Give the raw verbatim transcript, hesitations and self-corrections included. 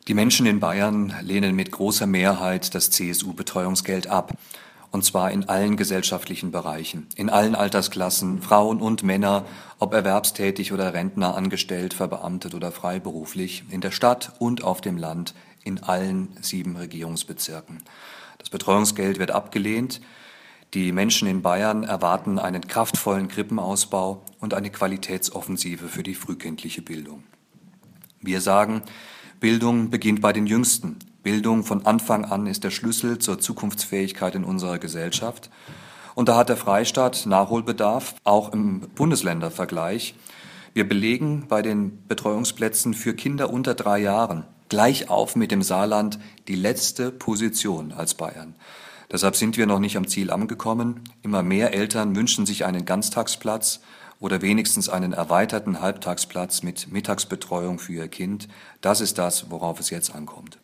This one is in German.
Die Menschen in Bayern lehnen mit großer Mehrheit das C S U-Betreuungsgeld ab. Und zwar in allen gesellschaftlichen Bereichen, in allen Altersklassen, Frauen und Männer, ob erwerbstätig oder Rentner, angestellt, verbeamtet oder freiberuflich, in der Stadt und auf dem Land, in allen sieben Regierungsbezirken. Das Betreuungsgeld wird abgelehnt. Die Menschen in Bayern erwarten einen kraftvollen Krippenausbau und eine Qualitätsoffensive für die frühkindliche Bildung. Wir sagen, Bildung beginnt bei den Jüngsten. Bildung von Anfang an ist der Schlüssel zur Zukunftsfähigkeit in unserer Gesellschaft. Und da hat der Freistaat Nachholbedarf, auch im Bundesländervergleich. Wir belegen bei den Betreuungsplätzen für Kinder unter drei Jahren gleich auf mit dem Saarland die letzte Position als Bayern. Deshalb sind wir noch nicht am Ziel angekommen. Immer mehr Eltern wünschen sich einen Ganztagsplatz oder wenigstens einen erweiterten Halbtagsplatz mit Mittagsbetreuung für ihr Kind. Das ist das, worauf es jetzt ankommt.